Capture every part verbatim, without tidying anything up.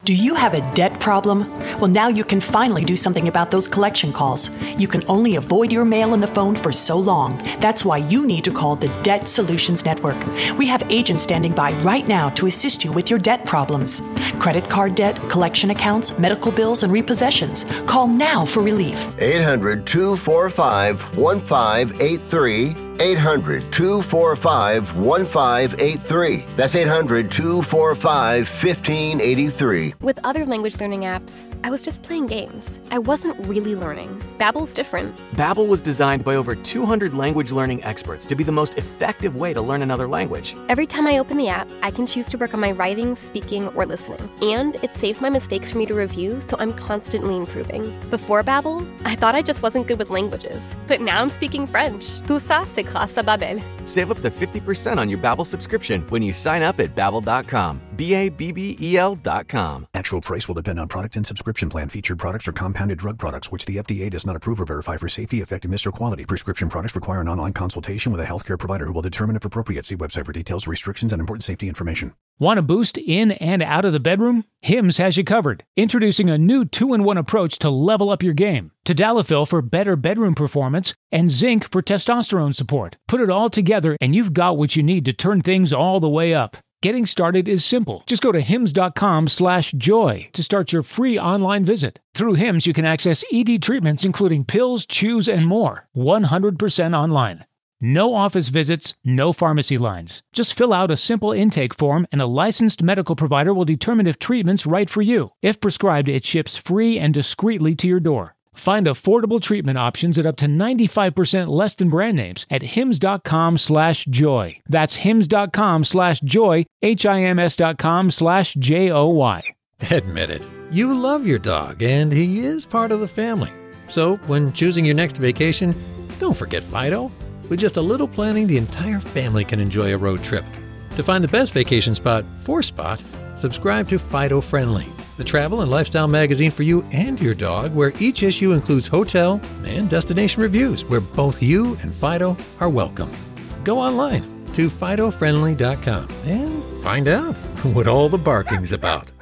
Do you have a debt problem? Well, now you can finally do something about those collection calls. You can only avoid your mail and the phone for so long. That's why you need to call the Debt Solutions Network. We have agents standing by right now to assist you with your debt problems. Credit card debt, collection accounts, medical bills, and repossessions. Call now for relief. eight hundred, two four five, one five eight three. eight hundred, two four five, one five eight three. That's eight hundred, two four five, one five eight three. With other language learning apps, I was just playing games. I wasn't really learning. Babbel's different. Babbel was designed by over two hundred language learning experts to be the most effective way to learn another language. Every time I open the app, I can choose to work on my writing, speaking, or listening. And it saves my mistakes for me to review, so I'm constantly improving. Before Babbel, I thought I just wasn't good with languages. But now I'm speaking French. Tout ça, c'est grâce à Babbel. Save up to fifty percent on your Babbel subscription when you sign up at babbel dot com. B A B B E L dot com. Actual price will depend on product and subscription plan. Featured products are compounded drug products, which the F D A does not approve or verify for safety, effectiveness, or quality. Prescription products require an online consultation with a healthcare provider who will determine if appropriate. See website for details, restrictions, and important safety information. Want to boost in and out of the bedroom? Hims has you covered. Introducing a new two in one approach to level up your game. Tadalafil for better bedroom performance and zinc for testosterone support. Put it all together and you've got what you need to turn things all the way up. Getting started is simple. Just go to hims dot com slash joy to start your free online visit. Through Hims, you can access E D treatments including pills, chews, and more. one hundred percent online. No office visits, no pharmacy lines. Just fill out a simple intake form and a licensed medical provider will determine if treatment's right for you. If prescribed, it ships free and discreetly to your door. Find affordable treatment options at up to ninety-five percent less than brand names at hims dot com slash joy. That's hims dot com slash joy, H I M S dot com slash J O Y. Admit it, you love your dog and he is part of the family. So when choosing your next vacation, don't forget Fido. With just a little planning, the entire family can enjoy a road trip. To find the best vacation spot for Spot, subscribe to Fido Friendly, the travel and lifestyle magazine for you and your dog, where each issue includes hotel and destination reviews, where both you and Fido are welcome. Go online to fido friendly dot com and find out what all the barking's about.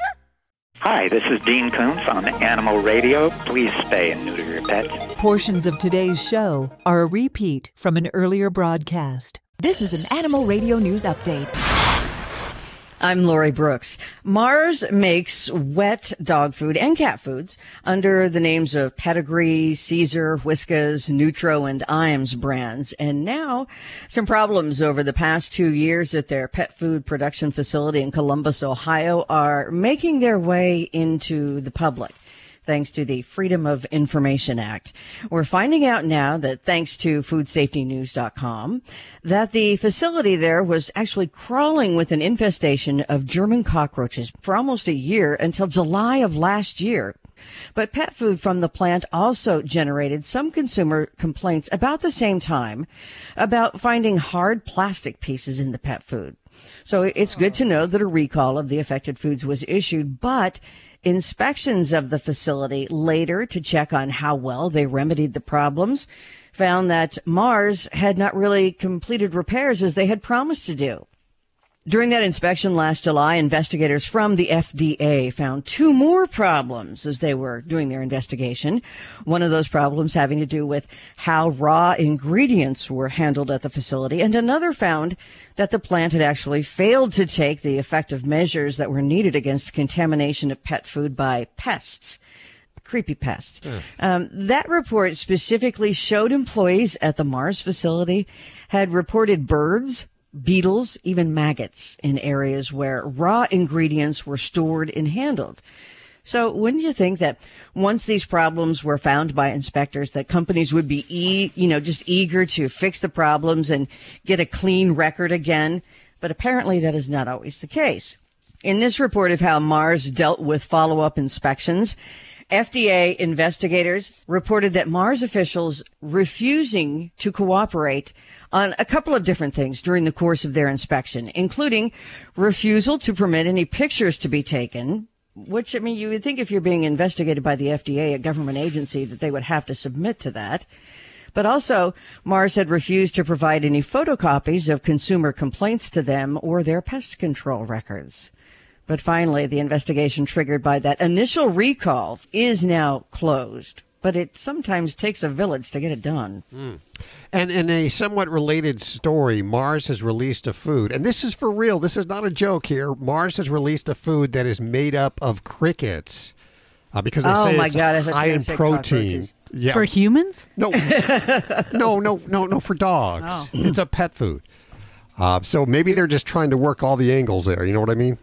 Hi, this is Dean Koontz on Animal Radio. Please spay and neuter your pets. Portions of today's show are a repeat from an earlier broadcast. This is an Animal Radio News Update. I'm Lori Brooks. Mars makes wet dog food and cat foods under the names of Pedigree, Caesar, Whiskas, Nutro, and Iams brands. And now some problems over the past two years at their pet food production facility in Columbus, Ohio, are making their way into the public, thanks to the Freedom of Information Act. We're finding out now that, thanks to food safety news dot com, that the facility there was actually crawling with an infestation of German cockroaches for almost a year until July of last year. But pet food from the plant also generated some consumer complaints about the same time about finding hard plastic pieces in the pet food. So it's good to know that a recall of the affected foods was issued, but inspections of the facility later to check on how well they remedied the problems found that Mars had not really completed repairs as they had promised to do. During that inspection last July, investigators from the F D A found two more problems as they were doing their investigation. One of those problems having to do with how raw ingredients were handled at the facility, and another found that the plant had actually failed to take the effective measures that were needed against contamination of pet food by pests. Creepy pests. Mm. Um, that report specifically showed employees at the Mars facility had reported birds, beetles, even maggots in areas where raw ingredients were stored and handled. So wouldn't you think that once these problems were found by inspectors, that companies would be, e- you know, just eager to fix the problems and get a clean record again? But apparently that is not always the case. In this report of how Mars dealt with follow-up inspections, F D A investigators reported that Mars officials refusing to cooperate on a couple of different things during the course of their inspection, including refusal to permit any pictures to be taken, which, I mean, you would think if you're being investigated by the F D A, a government agency, that they would have to submit to that. But also, Mars had refused to provide any photocopies of consumer complaints to them or their pest control records. But finally, the investigation triggered by that initial recall is now closed. But it sometimes takes a village to get it done. Mm. And in a somewhat related story, Mars has released a food, and this is for real. This is not a joke here. Mars has released a food that is made up of crickets uh, because they oh say my it's God, high in protein. Yeah. For humans? No, no, no, no, no, for dogs. Oh. It's a pet food. Uh, so maybe they're just trying to work all the angles there. You know what I mean?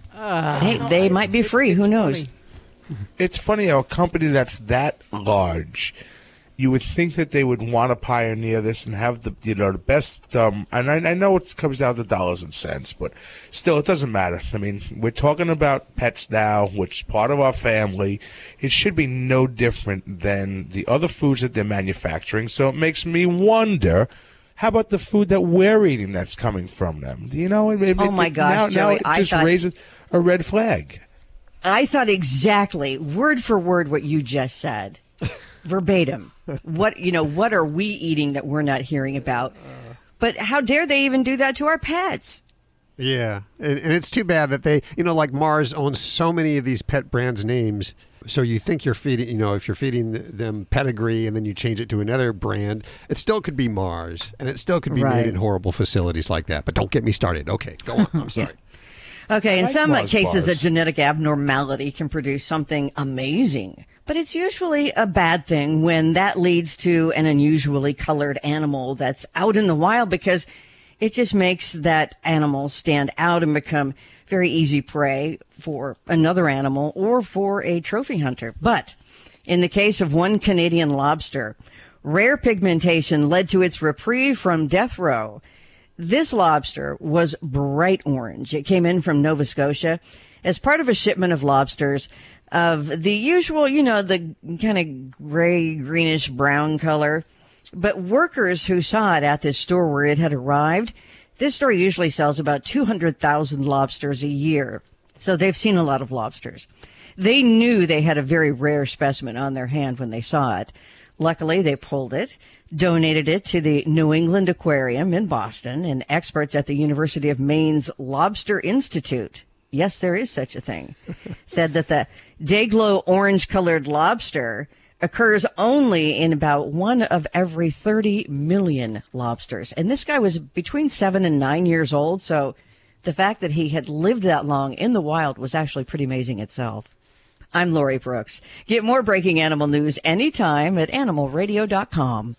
Uh, hey, they might be free. Who knows? Funny. It's funny how a company that's that large, you would think that they would want to pioneer this and have the you know the best. Um, and I, I know it comes down to dollars and cents, but still, it doesn't matter. I mean, we're talking about pets now, which is part of our family. It should be no different than the other foods that they're manufacturing. So it makes me wonder. How about the food that we're eating that's coming from them? You know, it, it, oh my it, gosh, now, Joey, now it I just thought, raises a red flag. I thought exactly, word for word, what you just said, verbatim. What you know, what are we eating that we're not hearing about? But how dare they even do that to our pets? Yeah, and, and it's too bad that they, you know, like Mars owns so many of these pet brands' names. So you think you're feeding, you know, if you're feeding them Pedigree and then you change it to another brand, it still could be Mars, and it still could be right. made in horrible facilities like that. But don't get me started. Okay, go on. I'm sorry. Okay, in like some Mars cases, bars. a genetic abnormality can produce something amazing. But it's usually a bad thing when that leads to an unusually colored animal that's out in the wild because it just makes that animal stand out and become very easy prey for another animal or for a trophy hunter. But in the case of one Canadian lobster, rare pigmentation led to its reprieve from death row. This lobster was bright orange. It came in from Nova Scotia as part of a shipment of lobsters of the usual, you know, the kind of gray, greenish brown color. But workers who saw it at this store where it had arrived, this store usually sells about two hundred thousand lobsters a year. So they've seen a lot of lobsters. They knew they had a very rare specimen on their hand when they saw it. Luckily, they pulled it, donated it to the New England Aquarium in Boston, and experts at the University of Maine's Lobster Institute, yes, there is such a thing, said that the day-glow orange-colored lobster occurs only in about one of every thirty million lobsters. And this guy was between seven and nine years old, so the fact that he had lived that long in the wild was actually pretty amazing itself. I'm Lori Brooks. Get more breaking animal news anytime at animal radio dot com.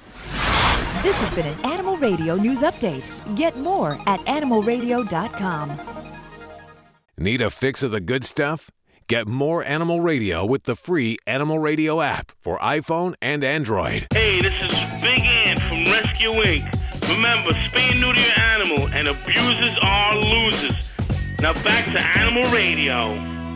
This has been an Animal Radio News Update. Get more at animal radio dot com. Need a fix of the good stuff? Get more Animal Radio with the free Animal Radio app for iPhone and Android. Hey, this is Big Ant from Rescue Incorporated. Remember, spay and neuter your animal, and abusers are losers. Now back to Animal Radio.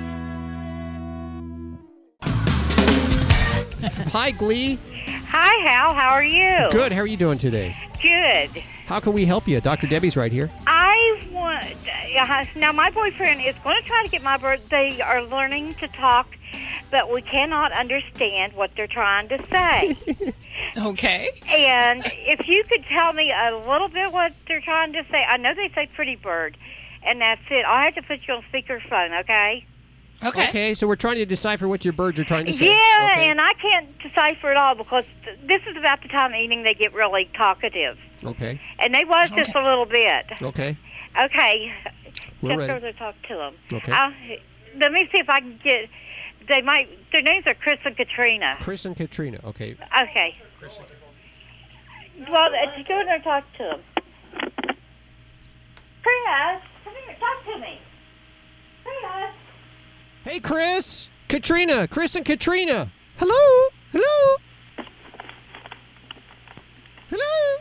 Hi, Glee. Hi, Hal. How are you? Good. How are you doing today? Good. How can we help you? Doctor Debbie's right here. I want... Uh, now, my boyfriend is going to try to get my bird... They are learning to talk, but we cannot understand what they're trying to say. Okay. And if you could tell me a little bit what they're trying to say. I know they say pretty bird, and that's it. I'll have to put you on speakerphone, okay? Okay. Okay, so we're trying to decipher what your birds are trying to say. Yeah, okay. And I can't decipher it all because th- this is about the time of evening they get really talkative. Okay. And they was just Okay. a little bit. Okay. Okay. We're Just ready. over to talk to them. Okay. I'll, let me see if I can get... They might... Their names are Chris and Katrina. Chris and Katrina. Okay. Okay. Well, uh, go in there and talk to them. Chris, come here, talk to me. Chris. Hey, Chris. Katrina. Chris and Katrina. Hello. Hello. Hello.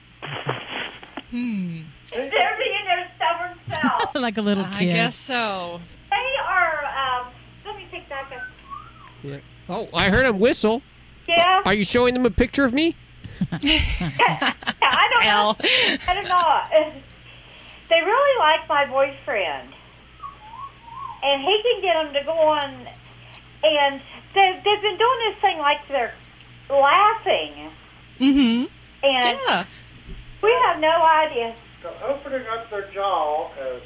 Hmm. They're being their stubborn self. Like a little I kid. guess so. They are, um, let me take that. Back. Yeah. Oh, I heard him whistle. Yeah? Are you showing them a picture of me? I don't know. I don't know. They really like my boyfriend. And he can get them to go on, and they've, they've been doing this thing like they're laughing. Mm-hmm. And yeah. we have no idea. So opening up their jaw is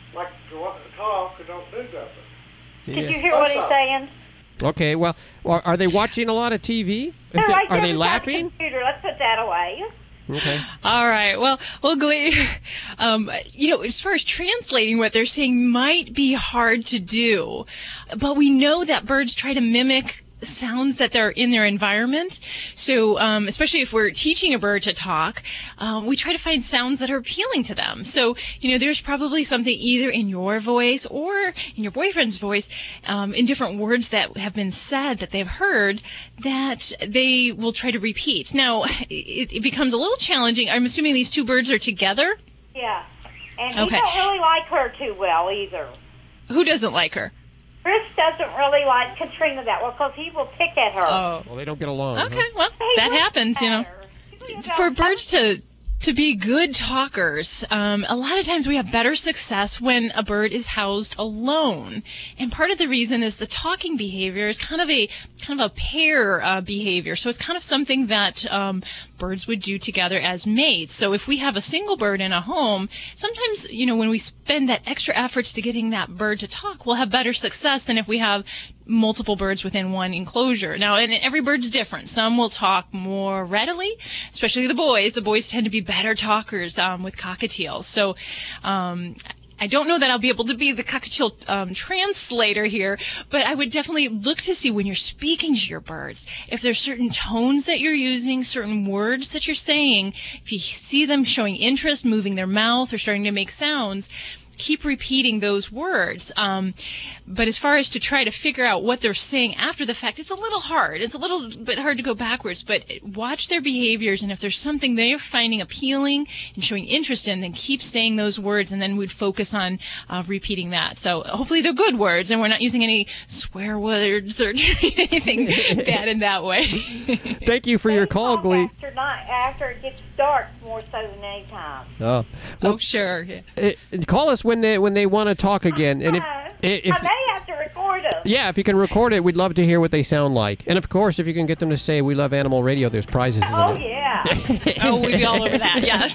like to talk and don't do nothing. Did Yeah. you hear what he's saying? Okay, well, are, are they watching a lot of T V? If They're they- right are there they beside the laughing? Computer. Let's put that away. Okay. All right. Well, well, Glee, um, you know, as far as translating what they're saying might be hard to do, but we know that birds try to mimic sounds that they're in their environment. So, um, especially if we're teaching a bird to talk, um, we try to find sounds that are appealing to them. So, you know, there's probably something either in your voice or in your boyfriend's voice, um, in different words that have been said that they've heard that they will try to repeat. Now, it, it becomes a little challenging. I'm assuming these two birds are together. Yeah. And he Okay. don't really like her too well either. Who doesn't like her? Chris doesn't really like Katrina that well because he will pick at her. Oh. Well, they don't get along. Okay, huh? well, that happens, you know. For birds to to be good talkers, um, a lot of times we have better success when a bird is housed alone. And part of the reason is the talking behavior is kind of a kind of a pair uh, behavior. So it's kind of something that um, birds would do together as mates. So if we have a single bird in a home, sometimes, you know, when we spend that extra efforts to getting that bird to talk, we'll have better success than if we have multiple birds within one enclosure. Now, and every bird's different. Some will talk more readily, especially the boys. The boys tend to be better talkers um, with cockatiels. So um, I don't know that I'll be able to be the cockatiel um, translator here, but I would definitely look to see when you're speaking to your birds, if there's certain tones that you're using, certain words that you're saying, if you see them showing interest, moving their mouth or starting to make sounds, keep repeating those words. Um, but as far as to try to figure out what they're saying after the fact, it's a little hard. It's a little bit hard to go backwards, but watch their behaviors. And if there's something they're finding appealing and showing interest in, then keep saying those words. And then we'd focus on uh, repeating that. So hopefully they're good words and we're not using any swear words or anything bad in that way. Thank you for your call, Glee. After night, after it gets dark, more so than any time. Oh, oh sure. Yeah. Uh, call us when they when they want to talk again, and if, if I may have to record them. yeah, if you can record it, we'd love to hear what they sound like. And of course, if you can get them to say "We love Animal Radio," there's prizes. Isn't Oh it? yeah. Oh, we'd be all over that. Yes.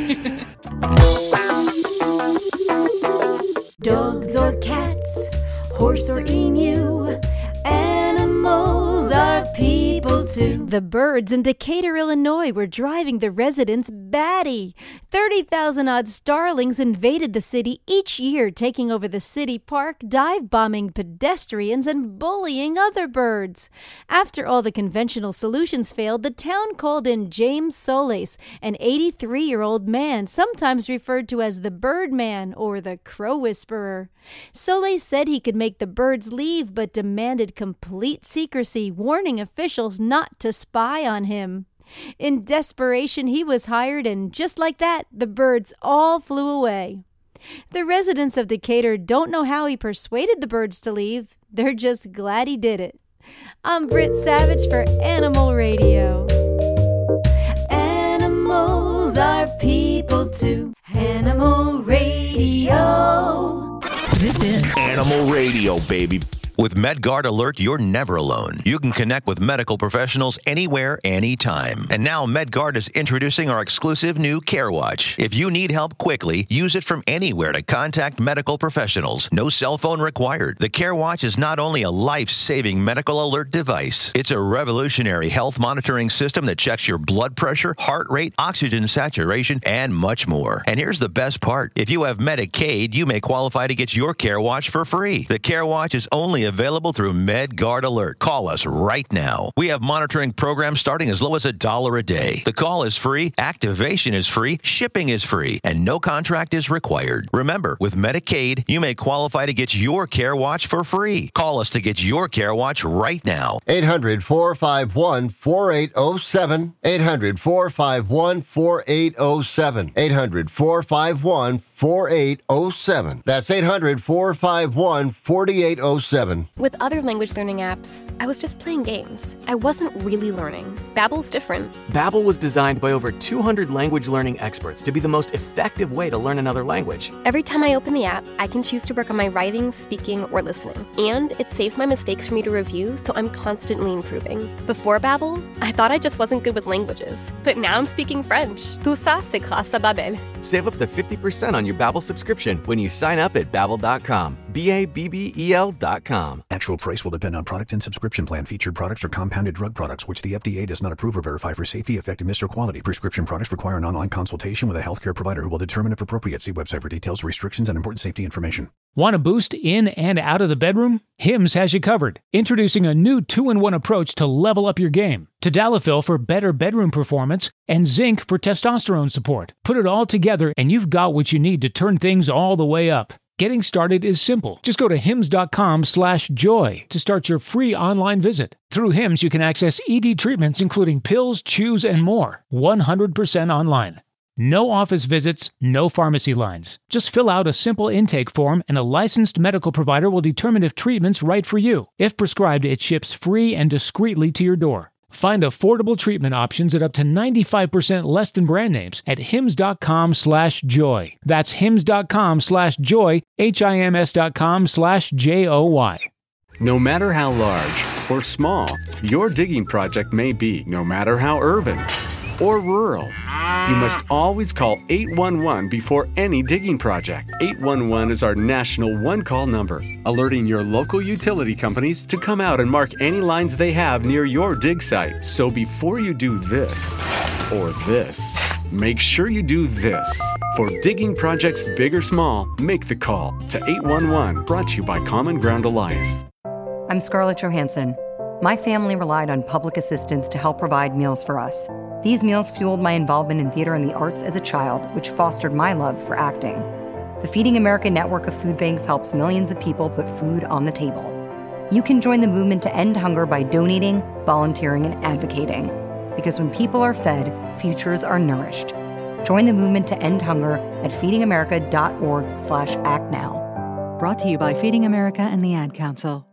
Dogs or cats, horse or emu, animals are people too. The birds in Decatur, Illinois were driving the residents batty. thirty thousand odd starlings invaded the city each year, taking over the city park, dive-bombing pedestrians, and bullying other birds. After all the conventional solutions failed, the town called in James Solis, an eighty-three-year-old man, sometimes referred to as the Birdman or the Crow Whisperer. Solis said he could make the birds leave, but demanded complete secrecy, warning officials not to spy on him. In desperation, he was hired, and just like that, the birds all flew away. The residents of Decatur don't know how he persuaded the birds to leave. They're just glad he did it. I'm Britt Savage for Animal Radio. Animals are people too. Animal Radio. This is Animal Radio, baby. With MedGuard Alert, you're never alone. You can connect with medical professionals anywhere, anytime. And now MedGuard is introducing our exclusive new CareWatch. If you need help quickly, use it from anywhere to contact medical professionals. No cell phone required. The CareWatch is not only a life-saving medical alert device, it's a revolutionary health monitoring system that checks your blood pressure, heart rate, oxygen saturation, and much more. And here's the best part. If you have Medicaid, you may qualify to get your CareWatch for free. The CareWatch is only available through MedGuard Alert. Call us right now. We have monitoring programs starting as low as a dollar a day. The call is free, activation is free, shipping is free, and no contract is required. Remember, with Medicaid, you may qualify to get your CareWatch for free. Call us to get your CareWatch right now. eight hundred, four five one, four eight zero seven. eight hundred, four five one, four eight zero seven. eight hundred, four five one, four eight zero seven. That's eight hundred, four five one, four eight zero seven. fun. With other language learning apps, I was just playing games. I wasn't really learning. Babbel's different. Babbel was designed by over two hundred language learning experts to be the most effective way to learn another language. Every time I open the app, I can choose to work on my writing, speaking, or listening. And it saves my mistakes for me to review, so I'm constantly improving. Before Babbel, I thought I just wasn't good with languages. But now I'm speaking French. Tout ça, c'est grâce à Babbel. Save up to fifty percent on your Babbel subscription when you sign up at babbel dot com. B A B B E L dot com. Actual price will depend on product and subscription plan. Featured products are compounded drug products, which the F D A does not approve or verify for safety, effectiveness, or quality. Prescription products require an online consultation with a healthcare provider who will determine if appropriate. See website for details, restrictions, and important safety information. Want to boost in and out of the bedroom? Hims has you covered. Introducing a new two in one approach to level up your game. Tadalafil for better bedroom performance and Zinc for testosterone support. Put it all together and you've got what you need to turn things all the way up. Getting started is simple. Just go to hims dot com slash joy to start your free online visit. Through Hims, you can access E D treatments including pills, chews, and more. one hundred percent online. No office visits, no pharmacy lines. Just fill out a simple intake form and a licensed medical provider will determine if treatment's right for you. If prescribed, it ships free and discreetly to your door. Find affordable treatment options at up to ninety-five percent less than brand names at hims dot com slash joy. That's hims dot com slash joy, H I M S dot com slash J O Y. No matter how large or small your digging project may be, no matter how urban or rural, you must always call eight one one before any digging project. eight one one is our national one-call number, alerting your local utility companies to come out and mark any lines they have near your dig site. So before you do this or this, make sure you do this. For digging projects big or small, make the call to eight one one, brought to you by Common Ground Alliance. I'm Scarlett Johansson. My family relied on public assistance to help provide meals for us. These meals fueled my involvement in theater and the arts as a child, which fostered my love for acting. The Feeding America network of food banks helps millions of people put food on the table. You can join the movement to end hunger by donating, volunteering, and advocating. Because when people are fed, futures are nourished. Join the movement to end hunger at feeding america dot org slash act now. Brought to you by Feeding America and the Ad Council.